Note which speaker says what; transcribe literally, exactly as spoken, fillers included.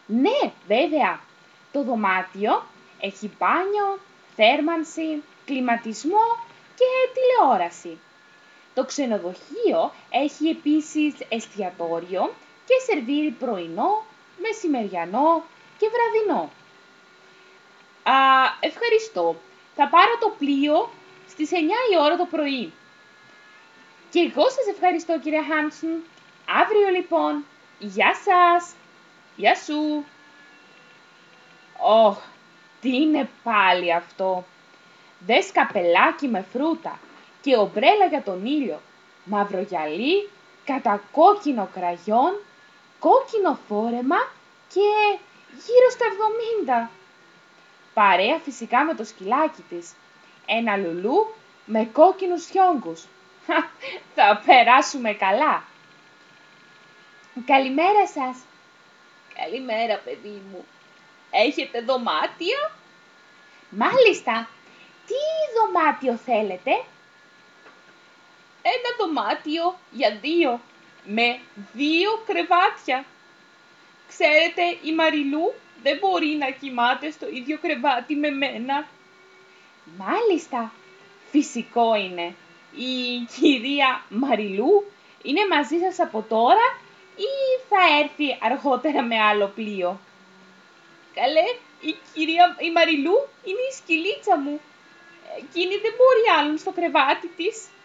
Speaker 1: Ναι, βέβαια. Το δωμάτιο έχει μπάνιο, θέρμανση, κλιματισμό και τηλεόραση. Το ξενοδοχείο έχει επίσης εστιατόριο και σερβίρει πρωινό, μεσημεριανό και βραδινό. Α, ευχαριστώ. Θα πάρω το πλοίο στις εννιά η ώρα το πρωί. Και εγώ σας ευχαριστώ, κύριε Χάνσον. Αύριο λοιπόν. Γεια σας. Γεια σου. Ωχ, τι είναι πάλι αυτό. Δες καπελάκι με φρούτα και ομπρέλα για τον ήλιο. Μαύρο γυαλί, κατακόκκινο κραγιόν, κόκκινο φόρεμα και γύρω στα εβδομήντα. Παρέα φυσικά με το σκυλάκι της. Ένα λουλού με κόκκινους χιόγκους. Θα περάσουμε καλά. Καλημέρα σας. Καλημέρα, παιδί μου. Έχετε δωμάτιο? Μάλιστα. Τι δωμάτιο θέλετε? Ένα δωμάτιο για δύο, με δύο κρεβάτια. Ξέρετε, η Μαριλού δεν μπορεί να κοιμάται στο ίδιο κρεβάτι με μένα. Μάλιστα. Φυσικό είναι. Η κυρία Μαριλού είναι μαζί σας από τώρα ή θα έρθει αργότερα με άλλο πλοίο? Καλέ, η κυρία η Μαριλού είναι η σκυλίτσα μου. Εκείνη δεν μπορεί άλλον στο κρεβάτι της.